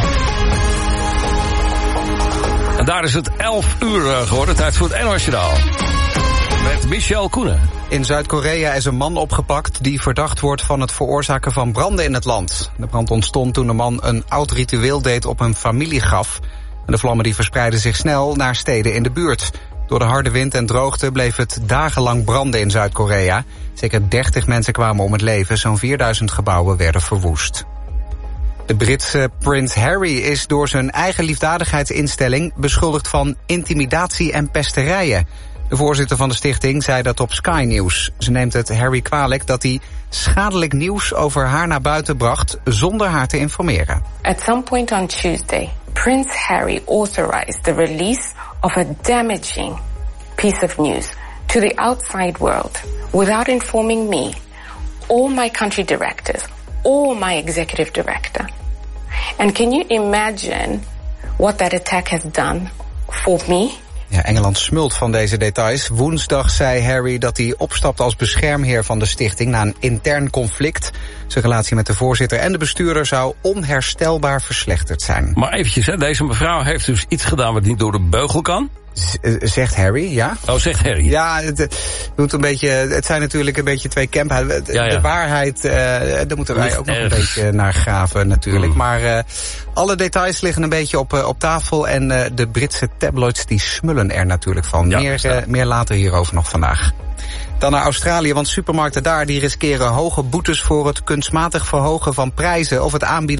En daar is het 11 uur geworden. Tijd voor het NOS-journaal. Met Michel Koenen. In Zuid-Korea is een man opgepakt die verdacht wordt van het veroorzaken van branden in het land. De brand ontstond toen de man een oud ritueel deed op een familiegraf. En de vlammen die verspreidden zich snel naar steden in de buurt. Door de harde wind en droogte bleef het dagenlang branden in Zuid-Korea. Zeker 30 mensen kwamen om het leven, zo'n 4000 gebouwen werden verwoest. De Britse prins Harry is door zijn eigen liefdadigheidsinstelling beschuldigd van intimidatie en pesterijen. De voorzitter van de stichting zei dat op Sky News. Ze neemt het Harry kwalijk dat hij schadelijk nieuws over haar naar buiten bracht zonder haar te informeren. At some point on Tuesday, Prince Harry authorized the release of a damaging piece of news to the outside world without informing me, all my country directors, or my executive director. And can you imagine what that attack has done for me? Ja, Engeland smult van deze details. Woensdag zei Harry dat hij opstapt als beschermheer van de stichting na een intern conflict. Zijn relatie met de voorzitter en de bestuurder zou onherstelbaar verslechterd zijn. Maar eventjes, hè, deze mevrouw heeft dus iets gedaan wat niet door de beugel kan. Zegt Harry, ja. Oh, zegt Harry. Ja, het zijn natuurlijk een beetje twee kampen. De waarheid, daar moeten wij ook nog een beetje naar graven natuurlijk. Maar alle details liggen een beetje op tafel. En de Britse tabloids die smullen er natuurlijk van. Ja, meer later hierover nog vandaag. Dan naar Australië, want supermarkten daar die riskeren hoge boetes voor het kunstmatig verhogen van prijzen of het aanbieden